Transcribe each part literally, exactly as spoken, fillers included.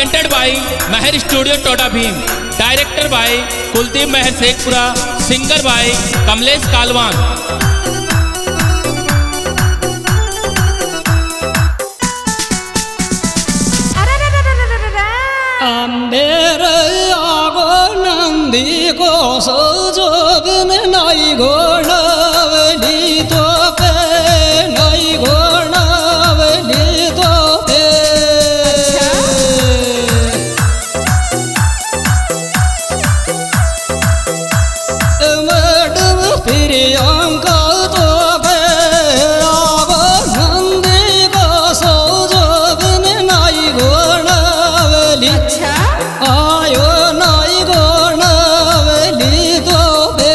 Presented by Mahar studio Toda Bhim, director by Kuldeep Mahar Shekhpura, singer by Kamlesh Kalwan. मेरे आगो नंदी को सोजोबन नाई घोड़ावली तो पे नाई घोड़ावली तो पे मैडम प्रियंका तो पे आगो नंदी को सोजोबन नाई घोड़ावली आयो नाई गोणावली तो बे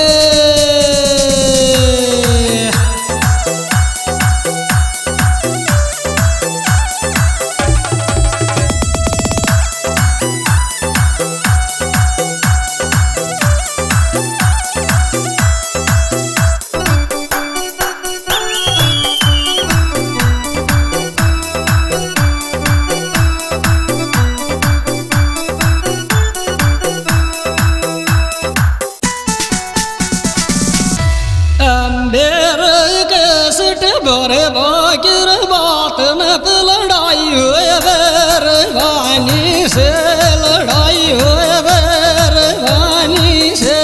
मेरे कैसेट बड़े बाकिर बात न लड़ाई हुए बेरवानी से लड़ाई हुए बेरवानी से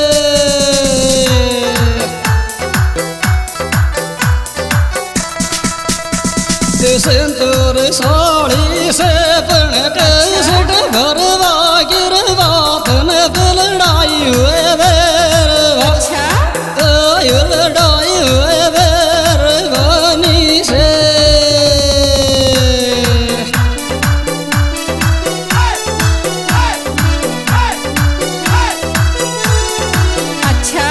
सिंदूर साड़ी से पण कैसेट बड़े बाकिर बात न लड़ाई हुए लड़ाई हुए बेरवानी से अच्छा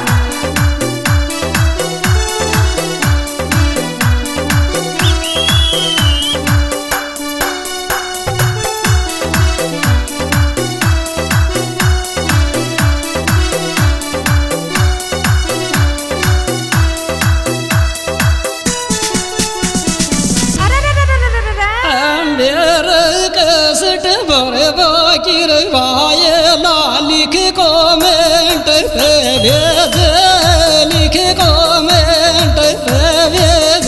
कैसेट बड़े बाकिर भाई ला लिख कमेंट पे भेज लिख कमेंट पे भेज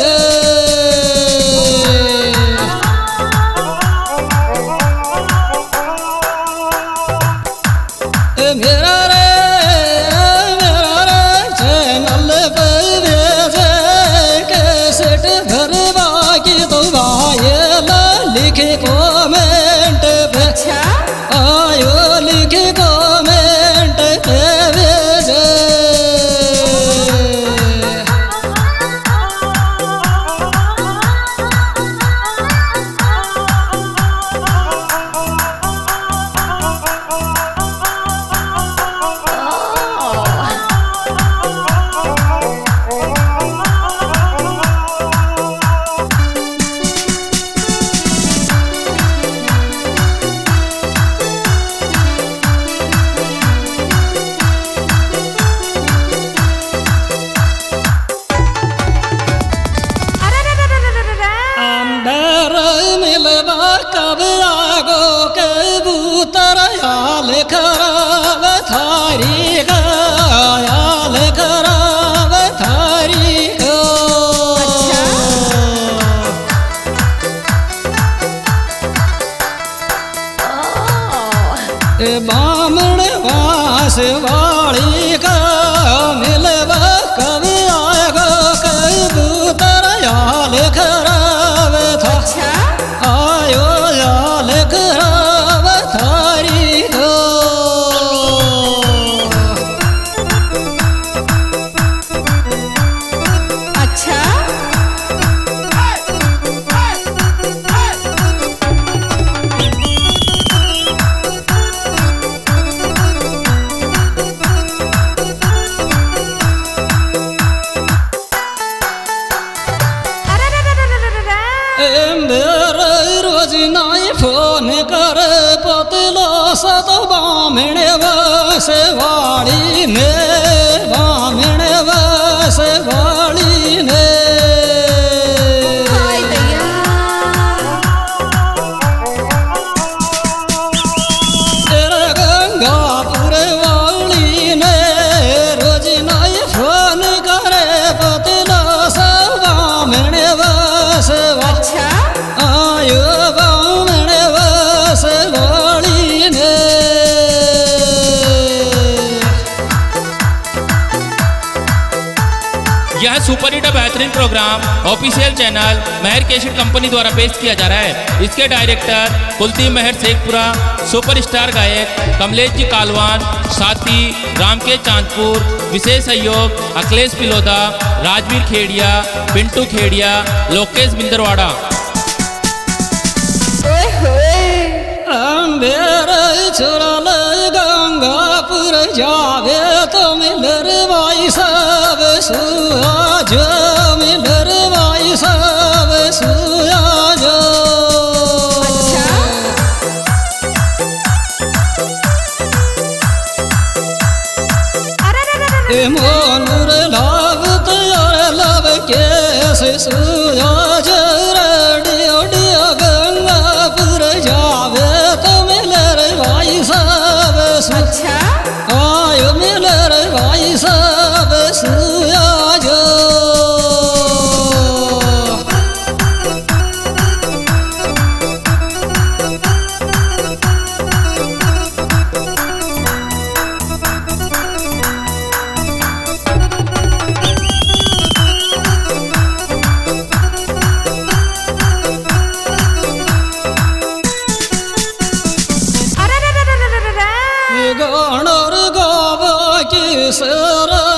मेरा रे मेरा रे चैनल पे भेज कैसेट भरे बाकी तो भाई लिख कमेंट पे आयो लिख कमेंट पे भेज मिलवा कब आगो कबूतर याल खराब थारी याल खराब थारी को बामण वास वाली का मिलवा कब आगो कबूतर याल खराब था आयो याल खराब थारी को अच्छा रोज नाई फोन कर पतलो सत बामण बस वाली ने बामण बस वाली ने बेहतरीन program official channel Mahar cassette company द्वारा पेश किया जा रहा है। इसके डायरेक्टर कुलदीप महर शेखपुरा, सुपरस्टार गायक कमलेश जी कालवान, साथी रामकेश चांदपुर, विशेष सहयोग अखिलेश पिलोदा, राजवीर खेड़िया, पिंटू खेड़िया, लोकेश बिंदरवाड़ा। चुरल गंगापुर जावे तो मिलर भाई सब सुआज, मिलर भाई सब सुआज। मोनुर लाभ तैयार लव के सुआज रडियो डियो गंगापुर जावे तो मिलर भाई सब अच्छा आयो मिलर भाई सब सुआज। गणर गाव किसर